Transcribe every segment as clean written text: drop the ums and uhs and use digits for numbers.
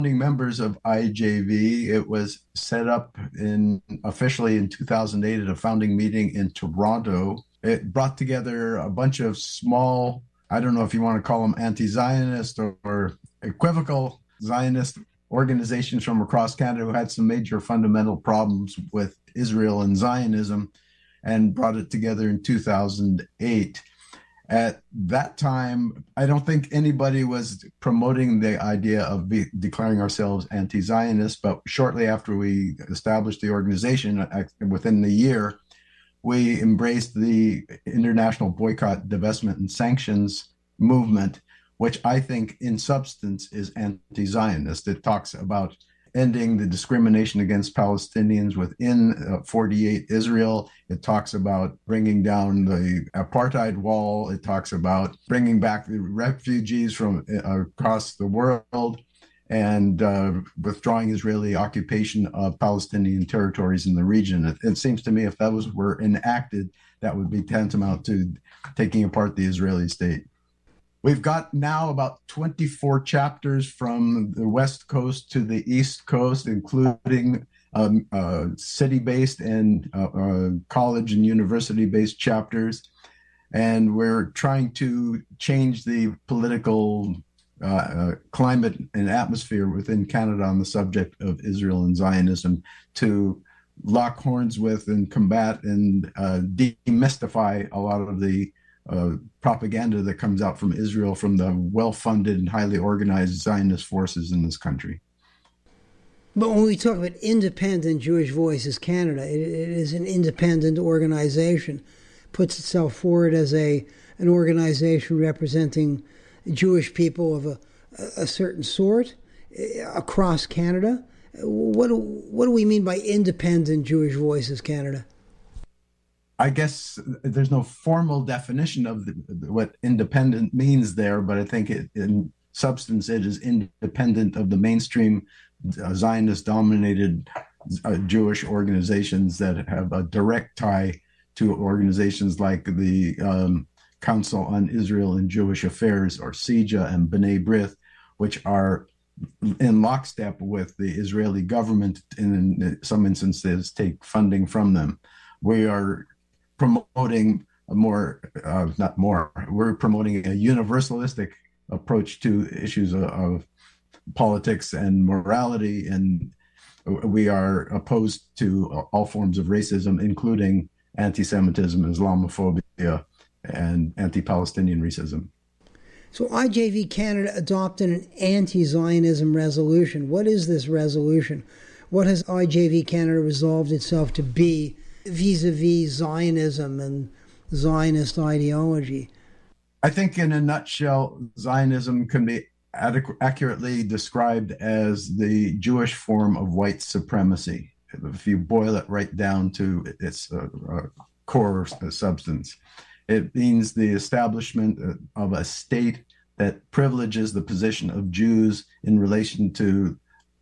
members of IJV. It was set up officially in 2008 at a founding meeting in Toronto. It brought together a bunch of small, I don't know if you want to call them anti-Zionist or equivocal Zionist organizations from across Canada who had some major fundamental problems with Israel and Zionism, and brought it together in 2008. At that time, I don't think anybody was promoting the idea of declaring ourselves anti-Zionist, but shortly after we established the organization, within the year, we embraced the international boycott, divestment, and sanctions movement, which I think in substance is anti-Zionist. It talks about ending the discrimination against Palestinians within 48 Israel. It talks about bringing down the apartheid wall. It talks about bringing back the refugees from across the world and withdrawing Israeli occupation of Palestinian territories in the region. It seems to me if those were enacted, that would be tantamount to taking apart the Israeli state. We've got now about 24 chapters from the West Coast to the East Coast, including city-based and college and university-based chapters. And we're trying to change the political climate and atmosphere within Canada on the subject of Israel and Zionism to lock horns with and combat and demystify a lot of the propaganda that comes out from Israel from the well-funded and highly organized Zionist forces in this country. But when we talk about Independent Jewish Voices Canada, it is an independent organization, puts itself forward as an organization representing Jewish people of a certain sort across Canada. What do we mean by Independent Jewish Voices Canada? I guess there's no formal definition of what independent means there, but I think in substance it is independent of the mainstream Zionist-dominated Jewish organizations that have a direct tie to organizations like the Council on Israel and Jewish Affairs, or CIJA, and B'nai B'rith, which are in lockstep with the Israeli government, and in some instances take funding from them. We are promoting we're promoting a universalistic approach to issues of politics and morality, and we are opposed to all forms of racism, including anti-Semitism, Islamophobia, and anti-Palestinian racism. So IJV Canada adopted an anti-Zionism resolution. What is this resolution? What has IJV Canada resolved itself to be vis-a-vis Zionism and Zionist ideology? I think in a nutshell, Zionism can be accurately described as the Jewish form of white supremacy, if you boil it right down to its core substance. It means the establishment of a state that privileges the position of Jews in relation to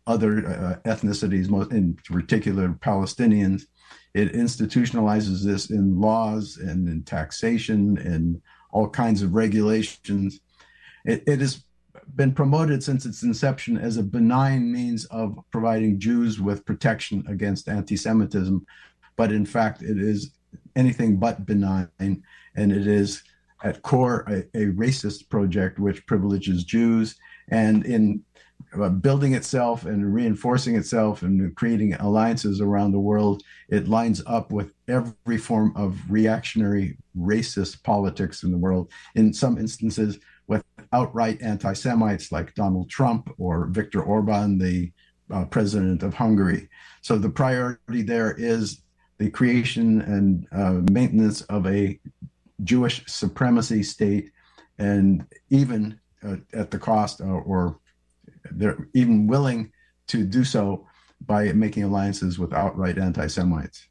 other ethnicities, in particular Palestinians. It institutionalizes this in laws and in taxation and all kinds of regulations. It has been promoted since its inception as a benign means of providing Jews with protection against anti-Semitism, but in fact it is anything but benign, and it is at core a racist project which privileges Jews, and in building itself and reinforcing itself and creating alliances around the world, it lines up with every form of reactionary racist politics in the world, in some instances with outright anti-Semites like Donald Trump or Viktor Orban, the president of Hungary. So the priority there is the creation and maintenance of a Jewish supremacy state, and even at the cost, or they're even willing to do so by making alliances with outright anti-Semites.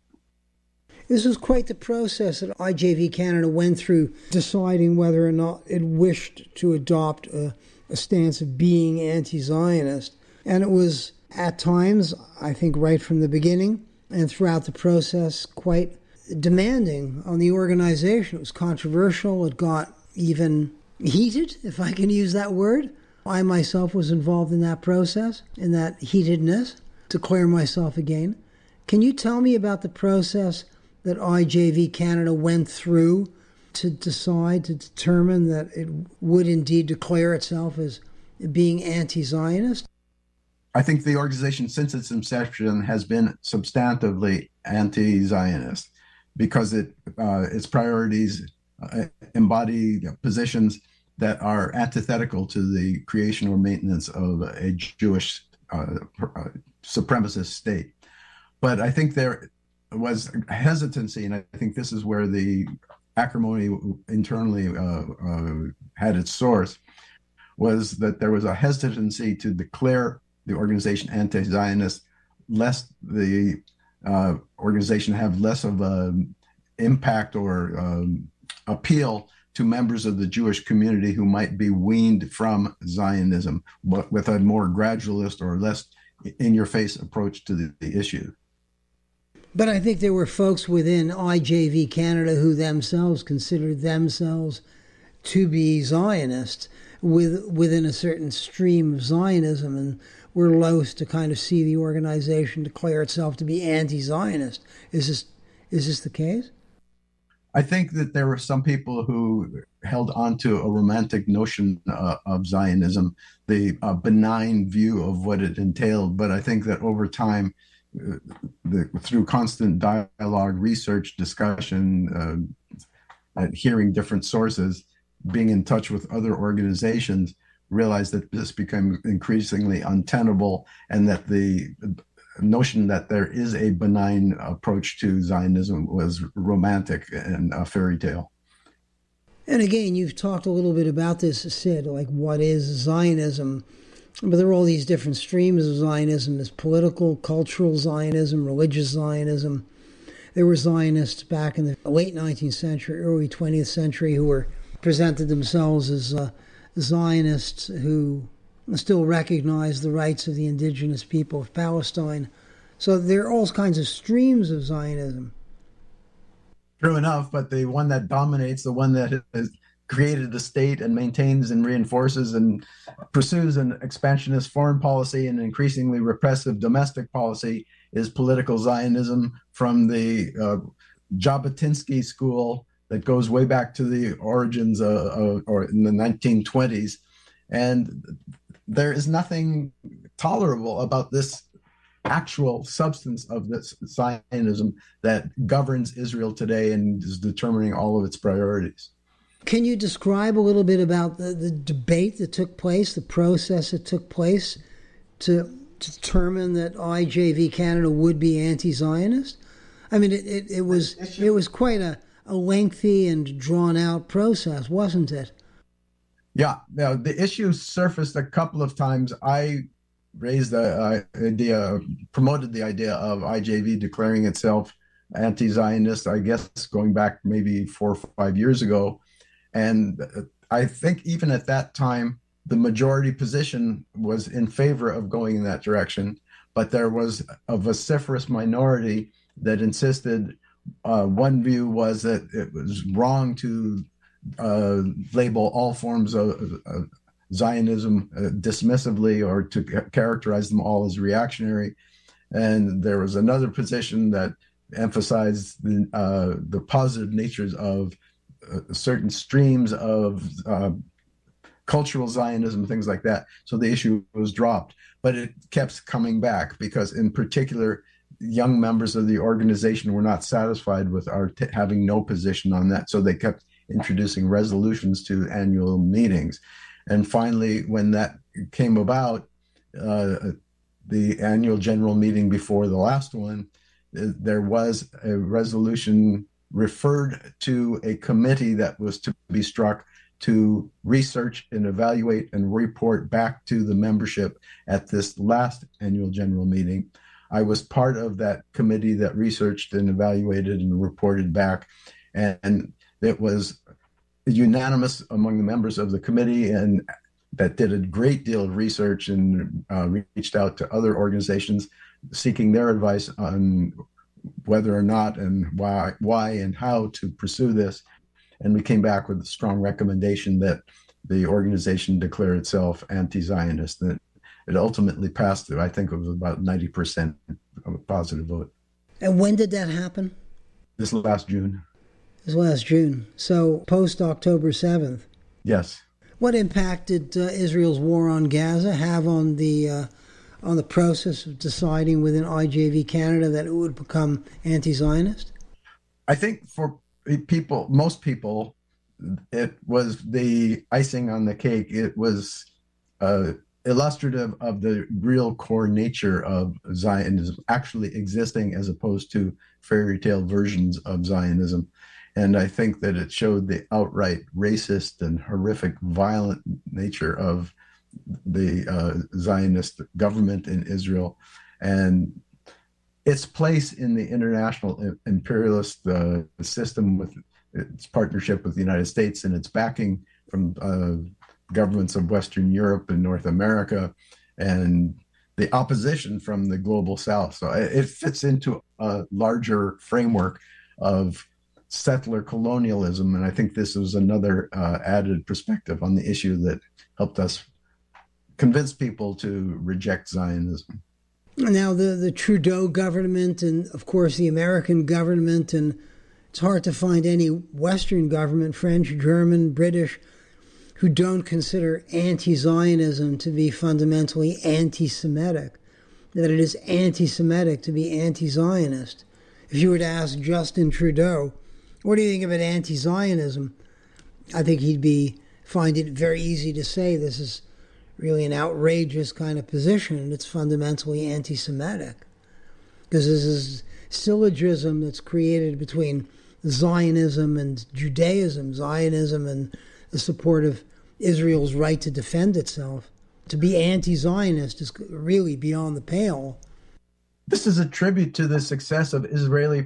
This was quite the process that IJV Canada went through, deciding whether or not it wished to adopt a stance of being anti-Zionist. And it was, at times, I think right from the beginning, and throughout the process, quite demanding on the organization. It was controversial. It got even heated, if I can use that word. I myself was involved in that process, in that heatedness, to clear myself again. Can you tell me about the process that IJV Canada went through to decide, to determine that it would indeed declare itself as being anti-Zionist? I think the organization, since its inception, has been substantively anti-Zionist because its priorities embody positions that are antithetical to the creation or maintenance of a Jewish supremacist state. But I think there was hesitancy, and I think this is where the acrimony internally had its source, was that there was a hesitancy to declare the organization anti-Zionist, lest the organization have less of an impact or appeal to members of the Jewish community who might be weaned from Zionism, but with a more gradualist or less in-your-face approach to the issue. But I think there were folks within IJV Canada who themselves considered themselves to be Zionists within a certain stream of Zionism, and were loath to kind of see the organization declare itself to be anti-Zionist. Is this the case? I think that there were some people who held on to a romantic notion of Zionism, the benign view of what it entailed. But I think that over time, through constant dialogue, research, discussion, hearing different sources, being in touch with other organizations, realized that this became increasingly untenable, and that the notion that there is a benign approach to Zionism was romantic and a fairy tale. And again, you've talked a little bit about this, Sid, like what is Zionism? But there are all these different streams of Zionism. There's political, cultural Zionism, religious Zionism. There were Zionists back in the late 19th century, early 20th century who presented themselves as Zionists who still recognize the rights of the indigenous people of Palestine. So there are all kinds of streams of Zionism. True enough, but the one that dominates, the one that has created the state and maintains and reinforces and pursues an expansionist foreign policy and increasingly repressive domestic policy, is political Zionism from the Jabotinsky school that goes way back to the origins or in the 1920s. And there is nothing tolerable about this actual substance of this Zionism that governs Israel today and is determining all of its priorities. Can you describe a little bit about the debate that took place, the process that took place to determine that IJV Canada would be anti-Zionist? I mean, it was quite a lengthy and drawn-out process, wasn't it? Yeah, now the issue surfaced a couple of times. I raised the idea, promoted the idea of IJV declaring itself anti-Zionist, I guess going back maybe 4 or 5 years ago. And I think even at that time, the majority position was in favor of going in that direction. But there was a vociferous minority that insisted, one view was that it was wrong to label all forms of Zionism dismissively or to characterize them all as reactionary. And there was another position that emphasized the positive natures of certain streams of cultural Zionism, things like that. So the issue was dropped, but it kept coming back because in particular, young members of the organization were not satisfied with our having no position on that. So they kept introducing resolutions to annual meetings. And finally, when that came about, the annual general meeting before the last one, there was a resolution referred to a committee that was to be struck to research and evaluate and report back to the membership at this last annual general meeting. I was part of that committee that researched and evaluated and reported back. And it was unanimous among the members of the committee, and that did a great deal of research and reached out to other organizations seeking their advice on whether or not and why and how to pursue this. And we came back with a strong recommendation that the organization declare itself anti-Zionist. And it ultimately passed through. I think it was about 90% of a positive vote. And when did that happen? This last June. This last June. So post October 7th. Yes. What impact did Israel's war on Gaza have on the process of deciding within IJV Canada that it would become anti-Zionist? I think for people, most people, it was the icing on the cake. It was illustrative of the real core nature of Zionism actually existing as opposed to fairy tale versions of Zionism. And I think that it showed the outright racist and horrific, violent nature of the Zionist government in Israel and its place in the international imperialist system with its partnership with the United States and its backing from governments of Western Europe and North America and the opposition from the global South. So it fits into a larger framework of settler colonialism. And I think this was another added perspective on the issue that helped us convince people to reject Zionism. Now, the Trudeau government and, of course, the American government, and it's hard to find any Western government, French, German, British, who don't consider anti-Zionism to be fundamentally anti-Semitic, that it is anti-Semitic to be anti-Zionist. If you were to ask Justin Trudeau, what do you think about anti-Zionism? I think he'd find it very easy to say this is really an outrageous kind of position, and it's fundamentally anti-Semitic. Because this is syllogism that's created between Zionism and Judaism, Zionism and the support of Israel's right to defend itself. To be anti-Zionist is really beyond the pale. This is a tribute to the success of Israeli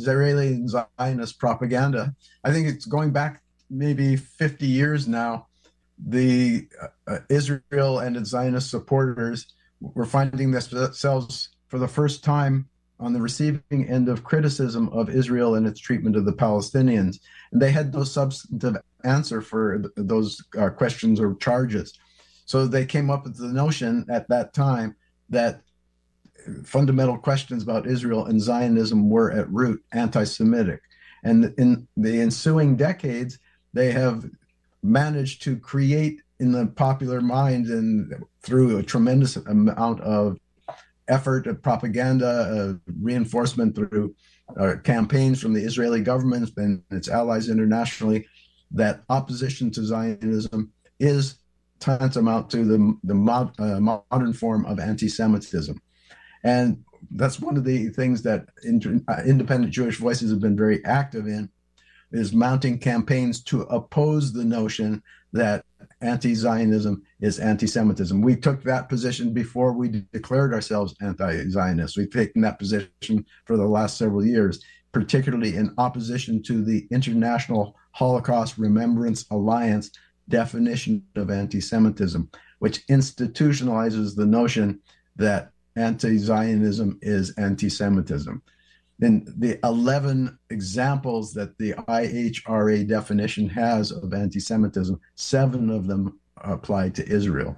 Zionist propaganda. I think it's going back maybe 50 years now. The Israel and its Zionist supporters were finding themselves for the first time on the receiving end of criticism of Israel and its treatment of the Palestinians. And they had no substantive answer for those questions or charges. So they came up with the notion at that time that fundamental questions about Israel and Zionism were at root anti-Semitic. And in the ensuing decades, they have managed to create in the popular mind and through a tremendous amount of effort of propaganda, reinforcement through campaigns from the Israeli government and its allies internationally, that opposition to Zionism is tantamount to the modern form of anti-Semitism. And that's one of the things that independent Jewish voices have been very active in, is mounting campaigns to oppose the notion that anti-Zionism is anti-Semitism. We took that position before we declared ourselves anti-Zionist. We've taken that position for the last several years, particularly in opposition to the International Holocaust Remembrance Alliance definition of anti-Semitism, which institutionalizes the notion that anti-Zionism is anti-Semitism. In the 11 examples that the IHRA definition has of anti-Semitism, 7 of them apply to Israel.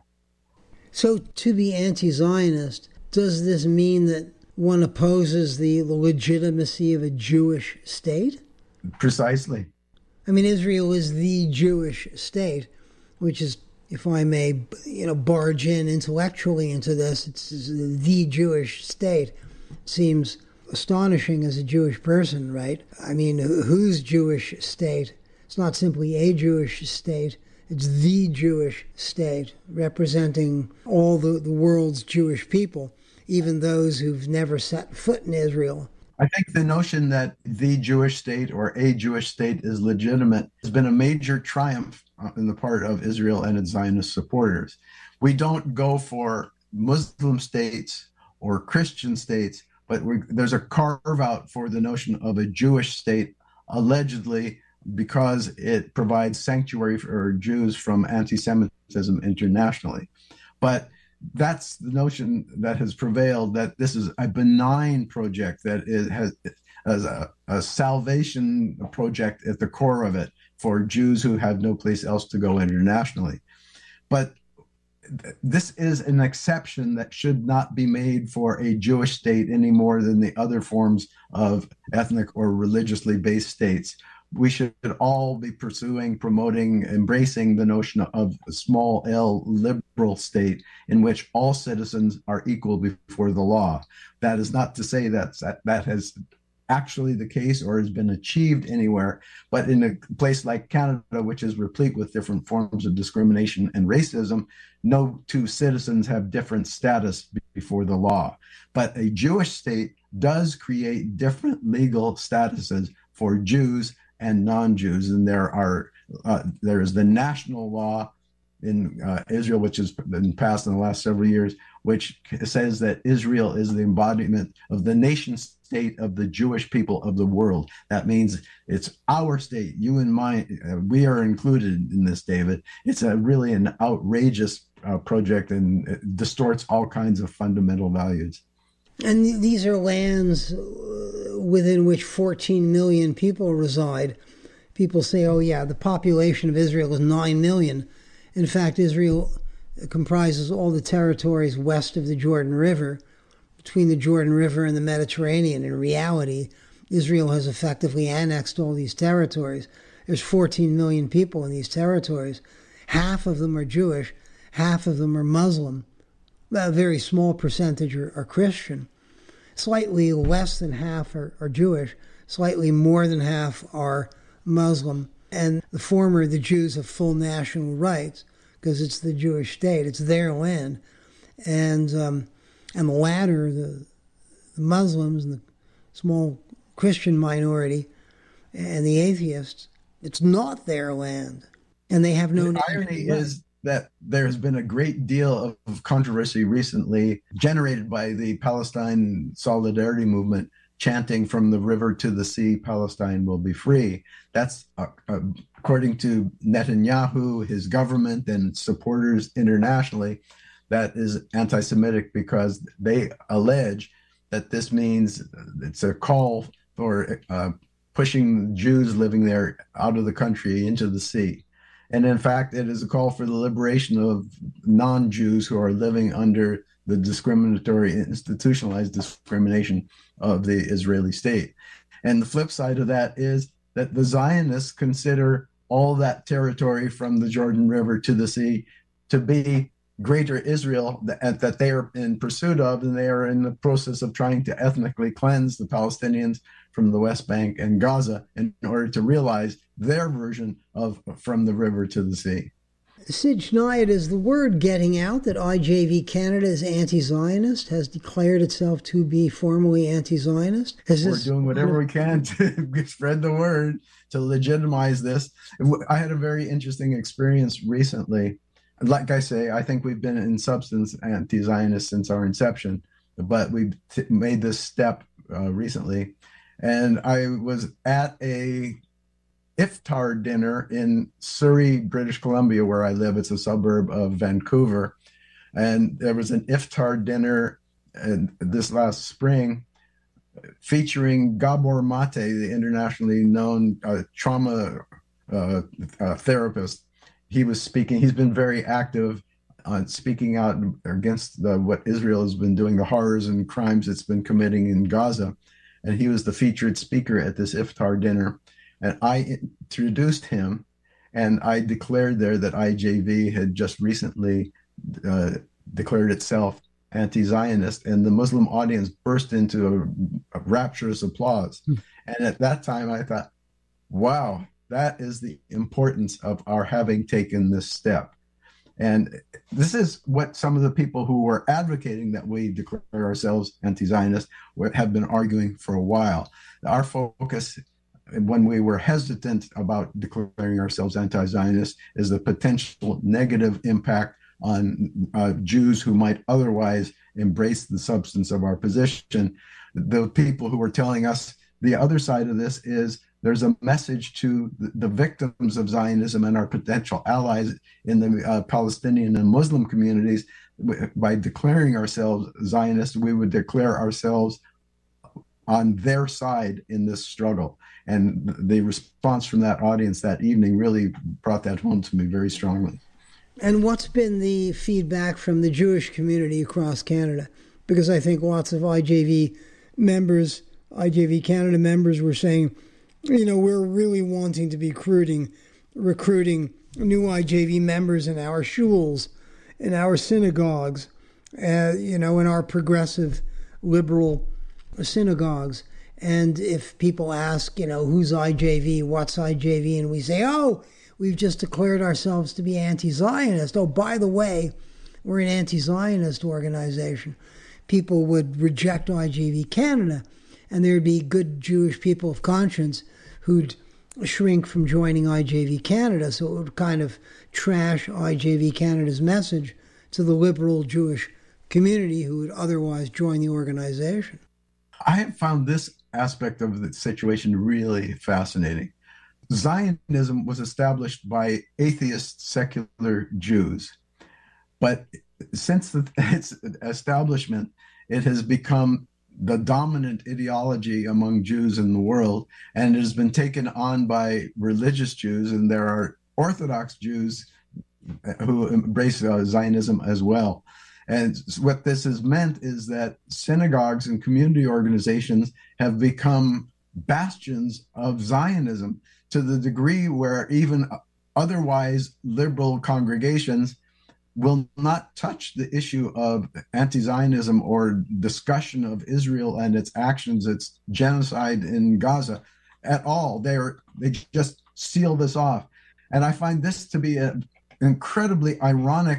So to be anti-Zionist, does this mean that one opposes the legitimacy of a Jewish state? Precisely. I mean, Israel is the Jewish state, which is, if I may, barge in intellectually into this, it's the Jewish state. It seems astonishing as a Jewish person, right? I mean, whose Jewish state? It's not simply a Jewish state. It's the Jewish state, representing all the world's Jewish people, even those who've never set foot in Israel. I think the notion that the Jewish state or a Jewish state is legitimate has been a major triumph on the part of Israel and its Zionist supporters. We don't go for Muslim states or Christian states, but there's a carve out for the notion of a Jewish state, allegedly because it provides sanctuary for Jews from anti-Semitism internationally. But that's the notion that has prevailed, that this is a benign project, that it has a salvation project at the core of it, for Jews who have no place else to go internationally. But this is an exception that should not be made for a Jewish state any more than the other forms of ethnic or religiously based states. We should all be pursuing, promoting, embracing the notion of a small L liberal state in which all citizens are equal before the law. That is not to say that has actually the case or has been achieved anywhere, but in a place like Canada, which is replete with different forms of discrimination and racism, no two citizens have different status before the law. But a Jewish state does create different legal statuses for Jews and non-Jews, and there is the national law in Israel, which has been passed in the last several years, which says that Israel is the embodiment of the nation state of the Jewish people of the world. That means it's our state, you and mine. We are included in this, David. It's really an outrageous project, and it distorts all kinds of fundamental values. And these are lands within which 14 million people reside. People say, oh yeah, the population of Israel is 9 million. In fact, Israel comprises all the territories west of the Jordan River, between the Jordan River and the Mediterranean. In reality, Israel has effectively annexed all these territories. There's 14 million people in these territories. Half of them are Jewish, half of them are Muslim. A very small percentage are Christian. Slightly less than half are Jewish. Slightly more than half are Muslim. And the former, the Jews, have full national rights because it's the Jewish state. It's their land. And the latter, the Muslims and the small Christian minority and the atheists, it's not their land. And they have no... The irony is that there has been a great deal of controversy recently generated by the Palestine Solidarity Movement chanting from the river to the sea, Palestine will be free. That's according to Netanyahu, his government, and supporters internationally, that is anti-Semitic because they allege that this means it's a call for pushing Jews living there out of the country into the sea. And in fact, it is a call for the liberation of non-Jews who are living under the discriminatory, institutionalized discrimination of the Israeli state. And the flip side of that is that the Zionists consider all that territory from the Jordan River to the sea to be greater Israel that they are in pursuit of, and they are in the process of trying to ethnically cleanse the Palestinians from the West Bank and Gaza in order to realize their version of from the river to the sea. Sid Schneid, is the word getting out that IJV Canada is anti-Zionist, has declared itself to be formally anti-Zionist? We're doing whatever we can to spread the word, to legitimize this. I had a very interesting experience recently. Like I say, I think we've been in substance anti-Zionist since our inception, but we made this step recently. And I was at a iftar dinner in Surrey, British Columbia, where I live. It's a suburb of Vancouver. And there was an iftar dinner this last spring featuring Gabor Mate, the internationally known trauma therapist. He was speaking. He's been very active on speaking out against what Israel has been doing, the horrors and crimes it's been committing in Gaza. And he was the featured speaker at this iftar dinner. And I introduced him, and I declared there that IJV had just recently declared itself anti-Zionist, and the Muslim audience burst into a rapturous applause. And at that time, I thought, wow, that is the importance of our having taken this step. And this is what some of the people who were advocating that we declare ourselves anti-Zionist have been arguing for a while. Our focus, when we were hesitant about declaring ourselves anti-Zionist, is the potential negative impact on Jews who might otherwise embrace the substance of our position. The people who were telling us the other side of this is there's a message to the victims of Zionism and our potential allies in the Palestinian and Muslim communities. By declaring ourselves Zionists, we would declare ourselves on their side in this struggle. And the response from that audience that evening really brought that home to me very strongly. And what's been the feedback from the Jewish community across Canada? Because I think lots of IJV members, IJV Canada members were saying, we're really wanting to be recruiting new IJV members in our shuls, in our synagogues, in our progressive liberal synagogues. And if people ask, who's IJV, what's IJV, and we say, we've just declared ourselves to be anti-Zionist. Oh, by the way, we're an anti-Zionist organization. People would reject IJV Canada, and there'd be good Jewish people of conscience who'd shrink from joining IJV Canada, so it would kind of trash IJV Canada's message to the liberal Jewish community who would otherwise join the organization. I have found this aspect of the situation really fascinating. Zionism was established by atheist secular Jews, but since its establishment, it has become the dominant ideology among Jews in the world, and it has been taken on by religious Jews, and there are Orthodox Jews who embrace Zionism as well. And what this has meant is that synagogues and community organizations have become bastions of Zionism to the degree where even otherwise liberal congregations will not touch the issue of anti-Zionism or discussion of Israel and its actions, its genocide in Gaza at all. They just seal this off. And I find this to be an incredibly ironic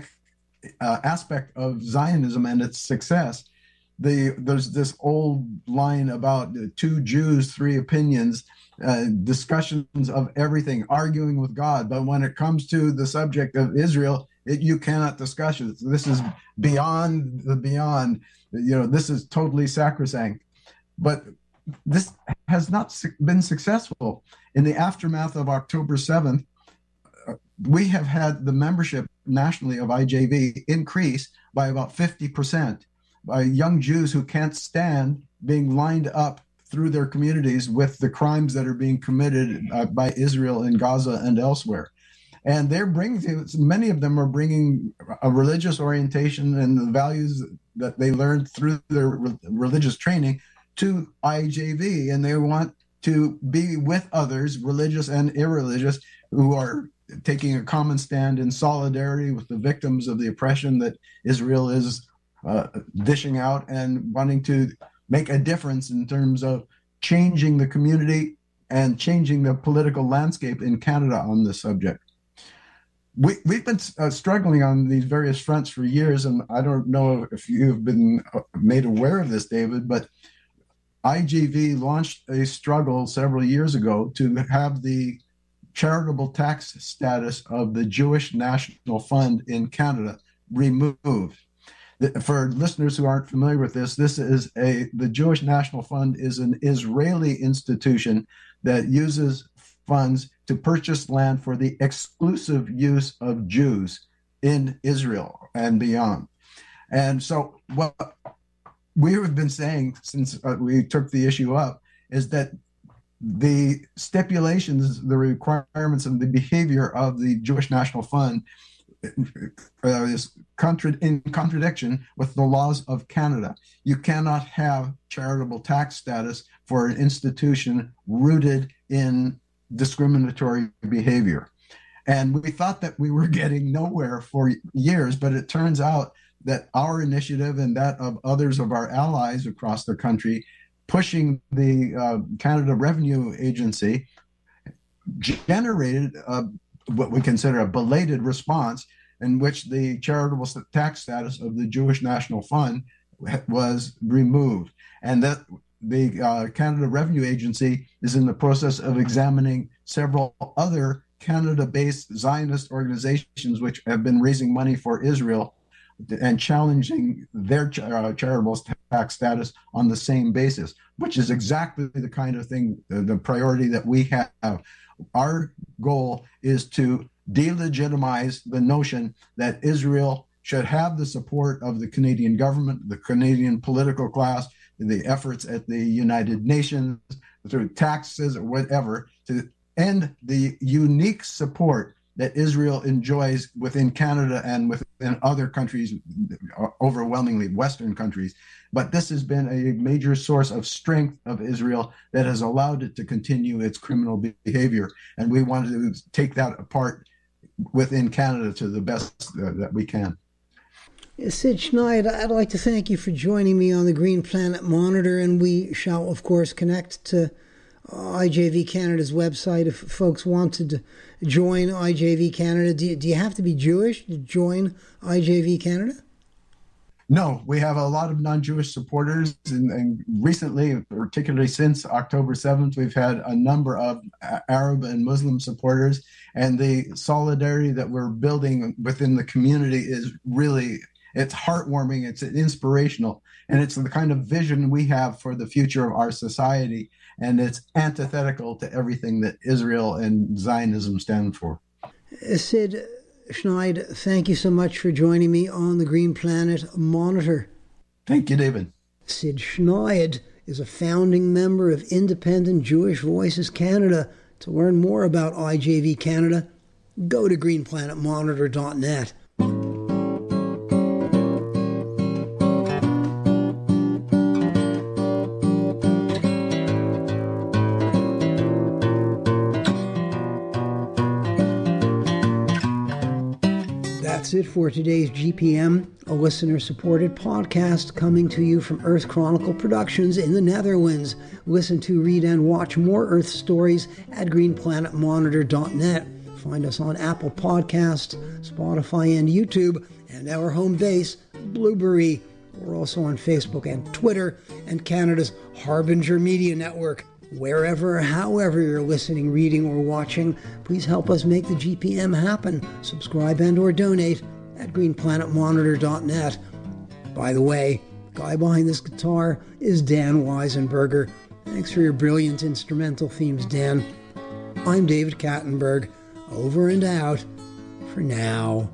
aspect of Zionism and its success. There's this old line about 2 Jews, 3 opinions, discussions of everything, arguing with God. But when it comes to the subject of Israel, you cannot discuss it. This is beyond the beyond. This is totally sacrosanct. But this has not been successful. In the aftermath of October 7th, we have had the membership nationally of IJV increase by about 50%, by young Jews who can't stand being lined up through their communities with the crimes that are being committed by Israel in Gaza and elsewhere. And many of them are bringing a religious orientation and the values that they learned through their religious training to IJV. And they want to be with others, religious and irreligious, who are taking a common stand in solidarity with the victims of the oppression that Israel is dishing out, and wanting to make a difference in terms of changing the community and changing the political landscape in Canada on this subject. We've been struggling on these various fronts for years, and I don't know if you've been made aware of this, David, but IJV launched a struggle several years ago to have the charitable tax status of the Jewish National Fund in Canada removed. For listeners who aren't familiar with this, the Jewish National Fund is an Israeli institution that uses funds to purchase land for the exclusive use of Jews in Israel and beyond. And so what we have been saying since we took the issue up is that the stipulations, the requirements, and the behavior of the Jewish National Fund is in contradiction with the laws of Canada. You cannot have charitable tax status for an institution rooted in discriminatory behavior. And we thought that we were getting nowhere for years, but it turns out that our initiative and that of others of our allies across the country pushing the Canada Revenue Agency generated what we consider a belated response in which the charitable tax status of the Jewish National Fund was removed. And that the Canada Revenue Agency is in the process of examining several other Canada-based Zionist organizations which have been raising money for Israel and challenging their charitable tax status on the same basis, which is exactly the kind of thing, the priority that we have. Our goal is to delegitimize the notion that Israel should have the support of the Canadian government, the Canadian political class, the efforts at the United Nations, through taxes or whatever, to end the unique support that Israel enjoys within Canada and within other countries, overwhelmingly Western countries. But this has been a major source of strength of Israel that has allowed it to continue its criminal behavior. And we want to take that apart within Canada to the best that we can. Sid Schneid, I'd like to thank you for joining me on the Green Planet Monitor, and we shall, of course, connect to IJV Canada's website if folks wanted to join IJV Canada. Do you have to be Jewish to join IJV Canada? No, we have a lot of non-Jewish supporters, and recently, particularly since October 7th, we've had a number of Arab and Muslim supporters, and the solidarity that we're building within the community is really, it's heartwarming, it's inspirational, and it's the kind of vision we have for the future of our society, and it's antithetical to everything that Israel and Zionism stand for. Sid Schneid, thank you so much for joining me on the Green Planet Monitor. Thank you, David. Sid Schneid is a founding member of Independent Jewish Voices Canada. To learn more about IJV Canada, go to greenplanetmonitor.net. That's it for today's GPM, a listener-supported podcast coming to you from Earth Chronicle Productions in the Netherlands. Listen to, read, and watch more Earth stories at greenplanetmonitor.net. Find us on Apple Podcasts, Spotify, and YouTube, and our home base, Blueberry. We're also on Facebook and Twitter, and Canada's Harbinger Media Network. Wherever or however you're listening, reading, or watching, please help us make the GPM happen. Subscribe and or donate at greenplanetmonitor.net. By the way, guy behind this guitar is Dan Weisenberger. Thanks for your brilliant instrumental themes, Dan. I'm David Kattenberg. Over and out for now.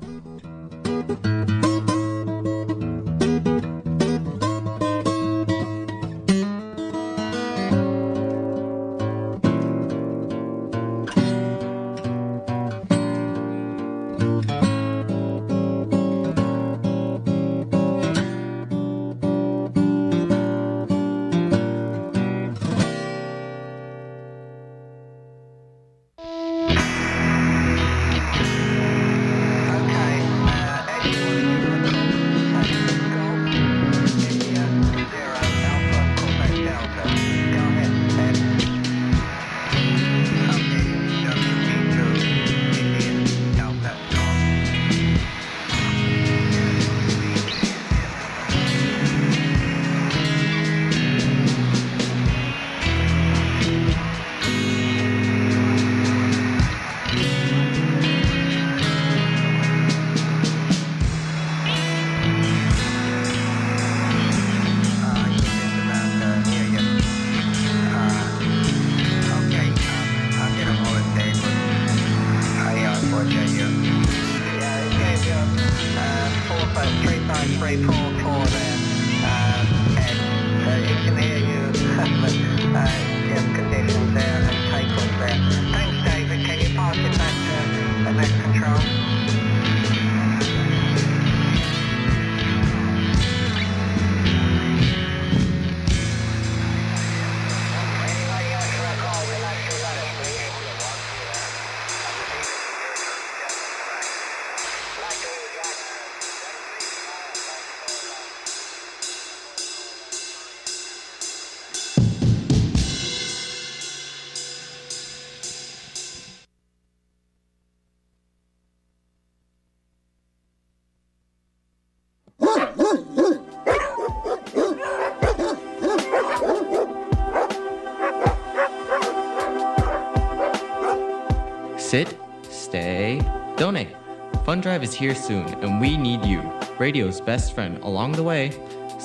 Sit, stay, donate. Fund Drive is here soon, and we need you, radio's best friend along the way.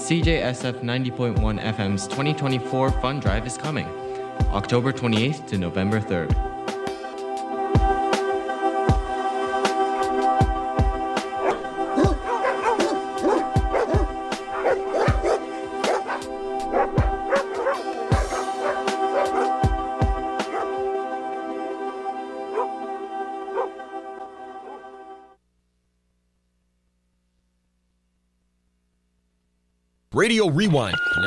CJSF 90.1 FM's 2024 Fund Drive is coming, October 28th to November 3rd. Radio Rewind.